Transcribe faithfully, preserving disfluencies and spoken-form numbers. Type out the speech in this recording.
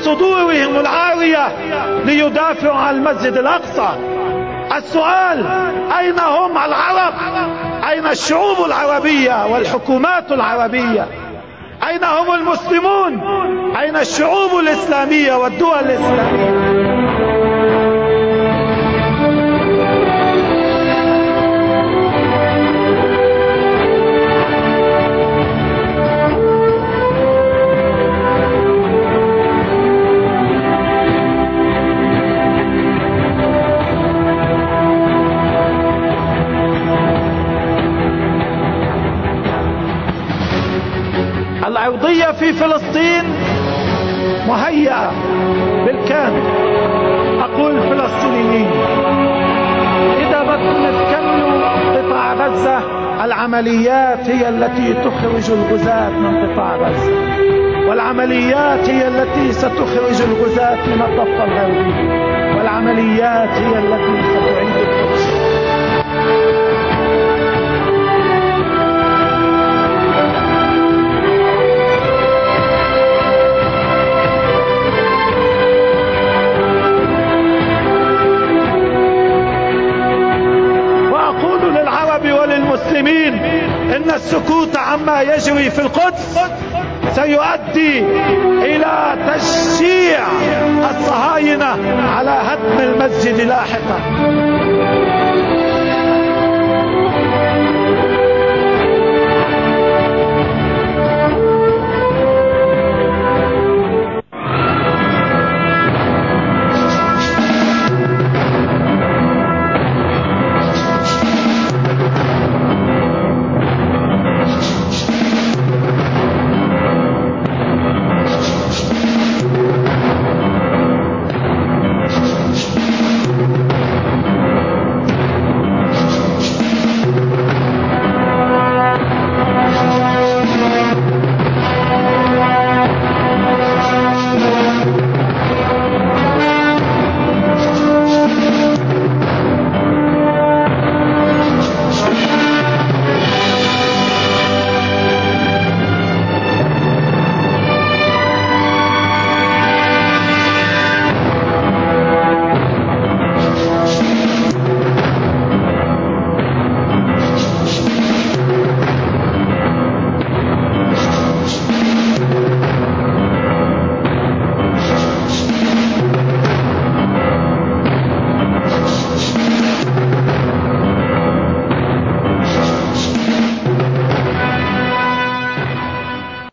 بصدورهم العارية ليدافعوا عن المسجد الأقصى. السؤال: أين هم العرب؟ أين الشعوب العربية والحكومات العربية؟ أين هم المسلمون؟ أين الشعوب الإسلامية والدول الإسلامية؟ العرضية في فلسطين مهيئة بالكامل. أقول الفلسطينيين: إذا بدكم تكملوا قطاع غزة، العمليات هي التي تخرج الغزاة من قطاع غزة، والعمليات هي التي ستخرج الغزاة من الضفة الغربية، والعمليات هي التي ستعيد القدس. وللمسلمين إن السكوت عما يجري في القدس سيؤدي إلى تشجيع الصهاينة على هدم المسجد لاحقا.